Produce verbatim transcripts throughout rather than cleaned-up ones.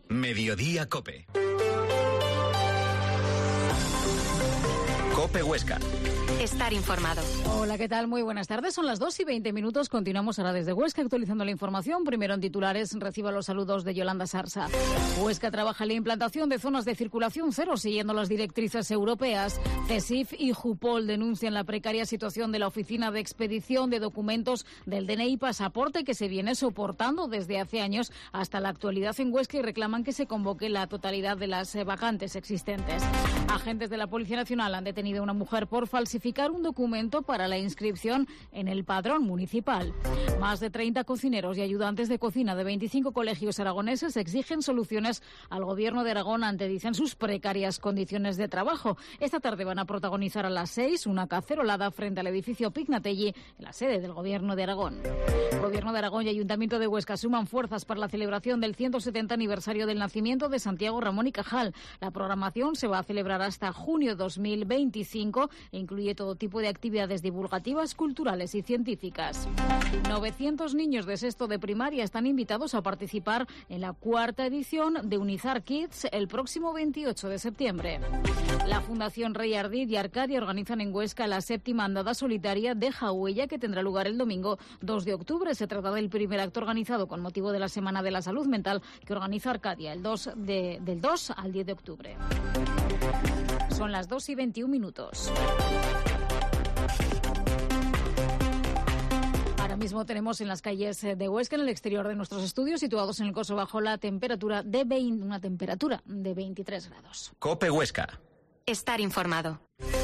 Mediodía Cope. Cope Huesca. Estar informado. Hola, ¿qué tal? Muy buenas tardes. Son las dos y veinte minutos. Continuamos ahora desde Huesca actualizando la información. Primero en titulares, reciba los saludos de Yolanda Sarsa. Huesca trabaja en la implantación de zonas de circulación cero siguiendo las directrices europeas. CESIF y Jupol denuncian la precaria situación de la Oficina de Expedición de Documentos del D N I y Pasaporte que se viene soportando desde hace años hasta la actualidad en Huesca y reclaman que se convoque la totalidad de las vacantes existentes. Agentes de la Policía Nacional han detenido a una mujer por falsificar un documento para la inscripción en el padrón municipal. Más de treinta cocineros y ayudantes de cocina de veinticinco colegios aragoneses exigen soluciones al Gobierno de Aragón ante, dicen, sus precarias condiciones de trabajo. Esta tarde van a protagonizar a las seis una cacerolada frente al edificio Pignatelli, en la sede del Gobierno de Aragón. El Gobierno de Aragón y Ayuntamiento de Huesca suman fuerzas para la celebración del ciento setenta aniversario del nacimiento de Santiago Ramón y Cajal. La programación se va a celebrar hasta junio dos mil veinticinco e incluye todo tipo de actividades divulgativas, culturales y científicas. novecientos niños de sexto de primaria están invitados a participar en la cuarta edición de Unizar Kids el próximo veintiocho de septiembre. La Fundación Rey Ardid y Arcadia organizan en Huesca la séptima andada solitaria Deja Huella, que tendrá lugar el domingo dos de octubre. Se trata del primer acto organizado con motivo de la Semana de la Salud Mental que organiza Arcadia el dos de, del dos al diez de octubre. Son las dos y veintiún minutos. Ahora mismo tenemos en las calles de Huesca, en el exterior de nuestros estudios, situados en el Coso Bajo, la temperatura de veinte, una temperatura de veintitrés grados. Cope Huesca. Estar informado.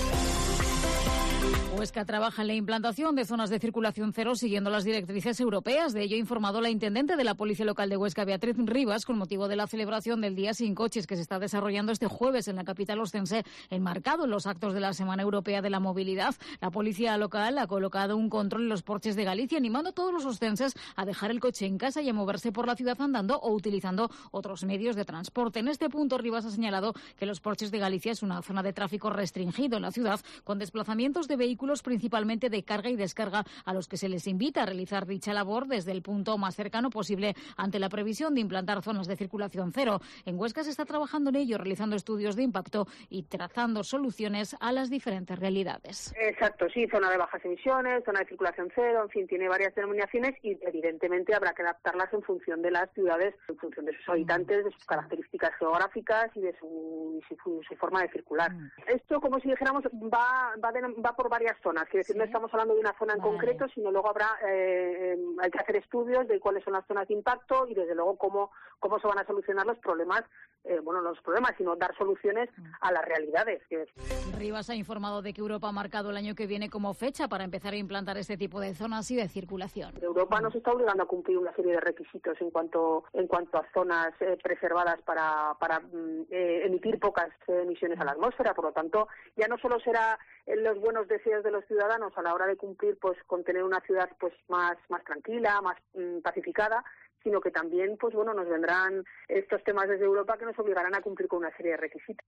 Huesca trabaja en la implantación de zonas de circulación cero siguiendo las directrices europeas. De ello ha informado la intendente de la Policía Local de Huesca, Beatriz Rivas, con motivo de la celebración del Día Sin Coches que se está desarrollando este jueves en la capital ostense, enmarcado en los actos de la Semana Europea de la Movilidad. La Policía Local ha colocado un control en los porches de Galicia, animando a todos los ostenses a dejar el coche en casa y a moverse por la ciudad andando o utilizando otros medios de transporte. En este punto, Rivas ha señalado que los porches de Galicia es una zona de tráfico restringido en la ciudad, con desplazamientos de vehículos principalmente de carga y descarga, a los que se les invita a realizar dicha labor desde el punto más cercano posible ante la previsión de implantar zonas de circulación cero. En Huesca se está trabajando en ello, realizando estudios de impacto y trazando soluciones a las diferentes realidades. Exacto, sí, zona de bajas emisiones, zona de circulación cero, en fin, tiene varias denominaciones y evidentemente habrá que adaptarlas en función de las ciudades, en función de sus habitantes, de sus características geográficas y de su, y su, su forma de circular. Mm. Esto, como si dijéramos, va, va, de, va por varias zonas. Quiere decir, ¿sí? No estamos hablando de una zona en vale. concreto, sino luego habrá eh, hay que hacer estudios de cuáles son las zonas de impacto y desde luego cómo cómo se van a solucionar los problemas, eh, bueno, no los problemas, sino dar soluciones a las realidades. Rivas ha informado de que Europa ha marcado el año que viene como fecha para empezar a implantar este tipo de zonas y de circulación. Europa nos está obligando a cumplir una serie de requisitos en cuanto en cuanto a zonas eh, preservadas para para eh, emitir pocas eh, emisiones a la atmósfera. Por lo tanto, ya no solo será eh, los buenos deseos de los ciudadanos a la hora de cumplir, pues, con tener una ciudad pues más más tranquila, más mm, pacificada, sino que también, pues bueno, nos vendrán estos temas desde Europa que nos obligarán a cumplir con una serie de requisitos.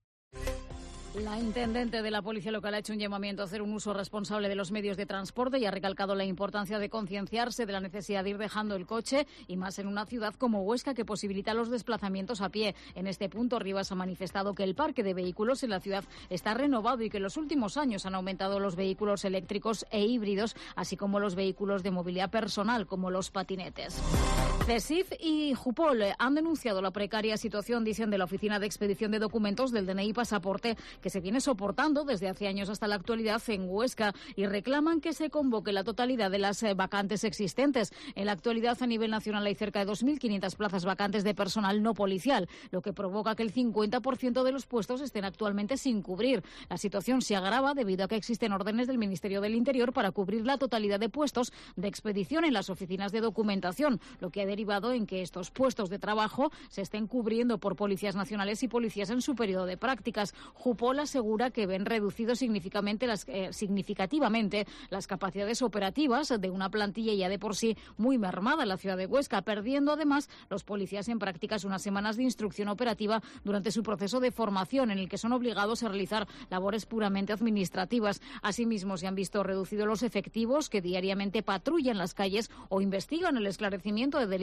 La intendente de la Policía Local ha hecho un llamamiento a hacer un uso responsable de los medios de transporte y ha recalcado la importancia de concienciarse de la necesidad de ir dejando el coche, y más en una ciudad como Huesca que posibilita los desplazamientos a pie. En este punto, Rivas ha manifestado que el parque de vehículos en la ciudad está renovado y que en los últimos años han aumentado los vehículos eléctricos e híbridos, así como los vehículos de movilidad personal, como los patinetes. CESIF y Jupol han denunciado la precaria situación, dicen, de la Oficina de Expedición de Documentos del D N I y Pasaporte, que se viene soportando desde hace años hasta la actualidad en Huesca, y reclaman que se convoque la totalidad de las vacantes existentes. En la actualidad, a nivel nacional, hay cerca de dos mil quinientas plazas vacantes de personal no policial, lo que provoca que el cincuenta por ciento de los puestos estén actualmente sin cubrir. La situación se agrava debido a que existen órdenes del Ministerio del Interior para cubrir la totalidad de puestos de expedición en las oficinas de documentación, lo que ha derivado en que estos puestos de trabajo se estén cubriendo por policías nacionales y policías en su periodo de prácticas. Jupol asegura que ven reducido significativamente las, eh, significativamente las capacidades operativas de una plantilla ya de por sí muy mermada en la ciudad de Huesca, perdiendo además los policías en prácticas unas semanas de instrucción operativa durante su proceso de formación, en el que son obligados a realizar labores puramente administrativas. Asimismo, se han visto reducidos los efectivos que diariamente patrullan las calles o investigan el esclarecimiento de delitos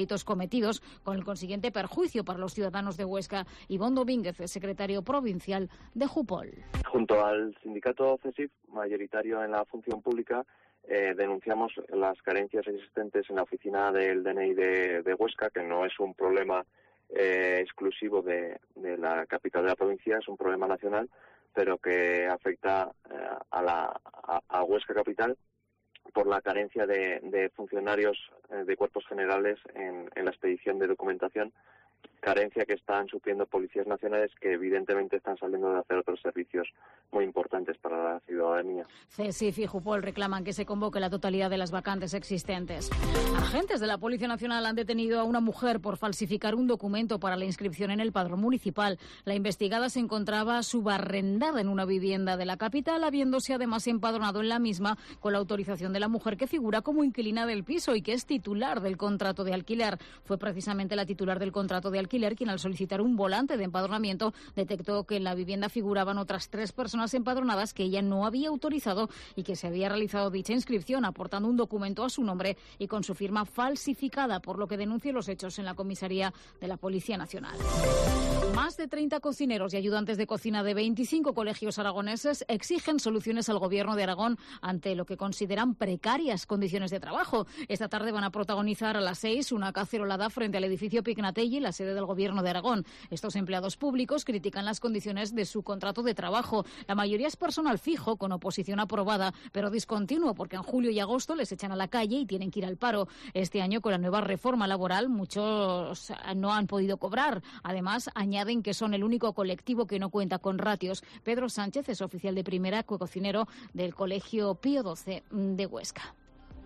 delitos cometidos, con el consiguiente perjuicio para los ciudadanos de Huesca. Ivonne Domínguez, secretario provincial de Jupol. Junto al sindicato CESIF, mayoritario en la función pública, eh, denunciamos las carencias existentes en la oficina del D N I de, de Huesca, que no es un problema eh, exclusivo de, de la capital de la provincia, es un problema nacional, pero que afecta eh, a, la, a, a Huesca capital por la carencia de, de funcionarios eh, de cuerpos generales en, en la expedición de documentación, carencia que están sufriendo policías nacionales que evidentemente están saliendo de hacer otros servicios muy importantes para la ciudadanía. CESIF y Jupol reclaman que se convoque la totalidad de las vacantes existentes. Agentes de la Policía Nacional han detenido a una mujer por falsificar un documento para la inscripción en el padrón municipal. La investigada se encontraba subarrendada en una vivienda de la capital, habiéndose además empadronado en la misma con la autorización de la mujer que figura como inquilina del piso y que es titular del contrato de alquiler. Fue precisamente la titular del contrato de alquiler quien, al solicitar un volante de empadronamiento, detectó que en la vivienda figuraban otras tres personas empadronadas que ella no había autorizado y que se había realizado dicha inscripción aportando un documento a su nombre y con su firma falsificada, por lo que denuncia los hechos en la comisaría de la Policía Nacional. Más de treinta cocineros y ayudantes de cocina de veinticinco colegios aragoneses exigen soluciones al Gobierno de Aragón ante lo que consideran precarias condiciones de trabajo. Esta tarde van a protagonizar a las seis una cacerolada frente al edificio Pignatelli, la sede del Gobierno de Aragón. Estos empleados públicos critican las condiciones de su contrato de trabajo. La mayoría es personal fijo, con oposición aprobada, pero discontinuo, porque en julio y agosto les echan a la calle y tienen que ir al paro. Este año, con la nueva reforma laboral, muchos no han podido cobrar. Además, añaden que son el único colectivo que no cuenta con ratios. Pedro Sánchez es oficial de primera, cocinero del Colegio Pío doce de Huesca.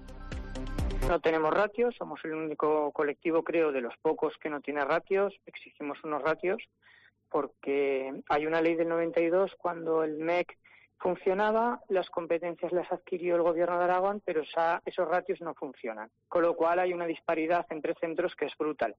No tenemos ratios, somos el único colectivo, creo, de los pocos que no tiene ratios. Exigimos unos ratios porque hay una ley del noventa y dos, cuando el M E C funcionaba, las competencias las adquirió el Gobierno de Aragón, pero esa, esos ratios no funcionan. Con lo cual hay una disparidad entre centros que es brutal.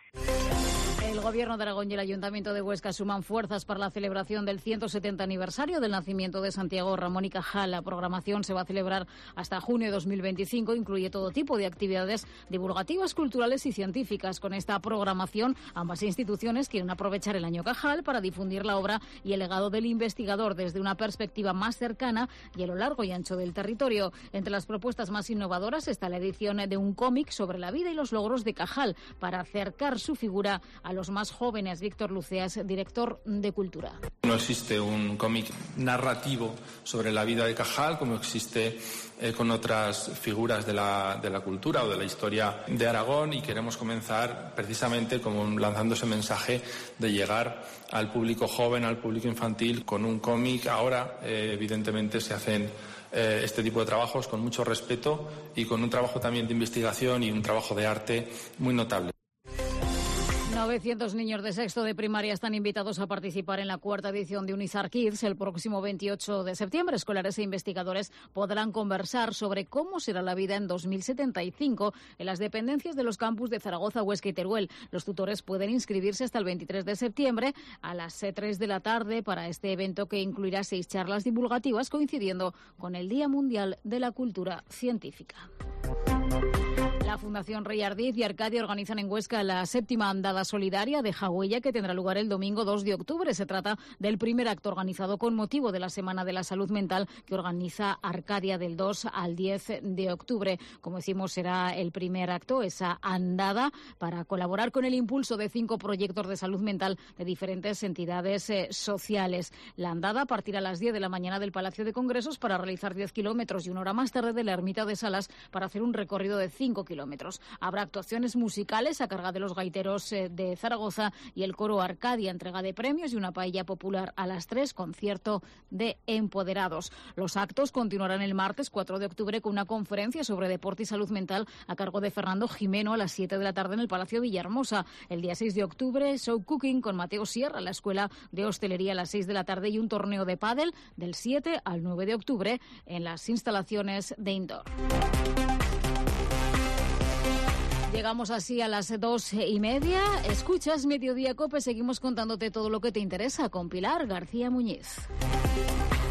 El Gobierno de Aragón y el Ayuntamiento de Huesca suman fuerzas para la celebración del ciento setenta aniversario del nacimiento de Santiago Ramón y Cajal. La programación se va a celebrar hasta junio de dos mil veinticinco. Incluye todo tipo de actividades divulgativas, culturales y científicas. Con esta programación, ambas instituciones quieren aprovechar el año Cajal para difundir la obra y el legado del investigador desde una perspectiva más cercana y a lo largo y ancho del territorio. Entre las propuestas más innovadoras está la edición de un cómic sobre la vida y los logros de Cajal para acercar su figura a los más jóvenes. Víctor Luceas, director de Cultura. No existe un cómic narrativo sobre la vida de Cajal como existe eh, con otras figuras de la, de la cultura o de la historia de Aragón, y queremos comenzar precisamente como lanzando ese mensaje de llegar al público joven, al público infantil con un cómic. Ahora eh, evidentemente se hacen eh, este tipo de trabajos con mucho respeto y con un trabajo también de investigación y un trabajo de arte muy notable. novecientos niños de sexto de primaria están invitados a participar en la cuarta edición de Unizar Kids el próximo veintiocho de septiembre. Escolares e investigadores podrán conversar sobre cómo será la vida en dos mil setenta y cinco en las dependencias de los campus de Zaragoza, Huesca y Teruel. Los tutores pueden inscribirse hasta el veintitrés de septiembre a las tres de la tarde para este evento, que incluirá seis charlas divulgativas coincidiendo con el Día Mundial de la Cultura Científica. La Fundación Rey Ardiz y Arcadia organizan en Huesca la séptima andada solidaria de Jagüella, que tendrá lugar el domingo dos de octubre. Se trata del primer acto organizado con motivo de la Semana de la Salud Mental que organiza Arcadia del dos al diez de octubre. Como decimos, será el primer acto, esa andada, para colaborar con el impulso de cinco proyectos de salud mental de diferentes entidades eh, sociales. La andada partirá a las diez de la mañana del Palacio de Congresos para realizar diez kilómetros y una hora más tarde de la Ermita de Salas para hacer un recorrido de cinco kilómetros. Habrá actuaciones musicales a cargo de los gaiteros de Zaragoza y el coro Arcadia, entrega de premios y una paella popular a las tres, concierto de empoderados. Los actos continuarán el martes cuatro de octubre con una conferencia sobre deporte y salud mental a cargo de Fernando Jimeno a las siete de la tarde en el Palacio Villahermosa. El día seis de octubre, show cooking con Mateo Sierra en la Escuela de Hostelería a las seis de la tarde y un torneo de pádel del siete al nueve de octubre en las instalaciones de Indoor. Llegamos así a las dos y media. Escuchas Mediodía Cope. Seguimos contándote todo lo que te interesa con Pilar García Muñiz.